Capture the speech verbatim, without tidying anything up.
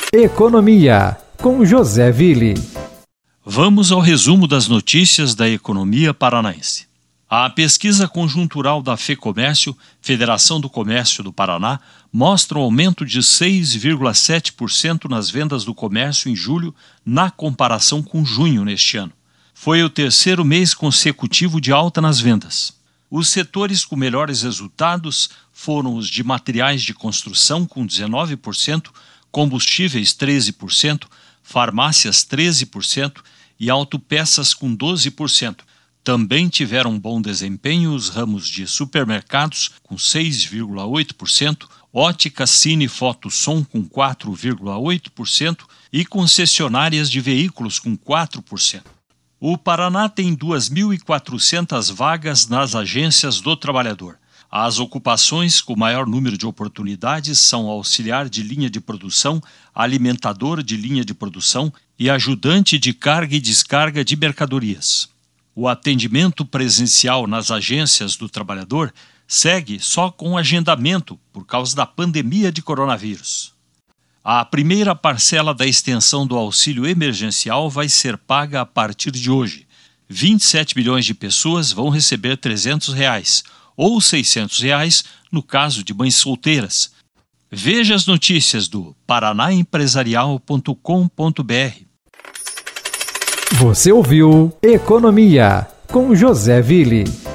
Economia, com José Ville. Vamos ao resumo das notícias da economia paranaense. A pesquisa conjuntural da FEComércio, Federação do Comércio do Paraná, mostra um aumento de seis vírgula sete por cento nas vendas do comércio em julho, na comparação com junho neste ano. Foi o terceiro mês consecutivo de alta nas vendas. Os setores com melhores resultados foram os de materiais de construção, com dezenove por cento, combustíveis, treze por cento, farmácias, treze por cento e autopeças, com doze por cento. Também tiveram bom desempenho os ramos de supermercados, com seis vírgula oito por cento, ótica, cine, foto, som, com quatro vírgula oito por cento e concessionárias de veículos, com quatro por cento. O Paraná tem duas mil e quatrocentas vagas nas agências do trabalhador. As ocupações com maior número de oportunidades são auxiliar de linha de produção, alimentador de linha de produção e ajudante de carga e descarga de mercadorias. O atendimento presencial nas agências do trabalhador segue só com agendamento por causa da pandemia de coronavírus. A primeira parcela da extensão do auxílio emergencial vai ser paga a partir de hoje. vinte e sete milhões de pessoas vão receber trezentos reais, ou seiscentos reais no caso de mães solteiras. Veja as notícias do paraná empresarial ponto com ponto br. Você ouviu Economia, com José Ville.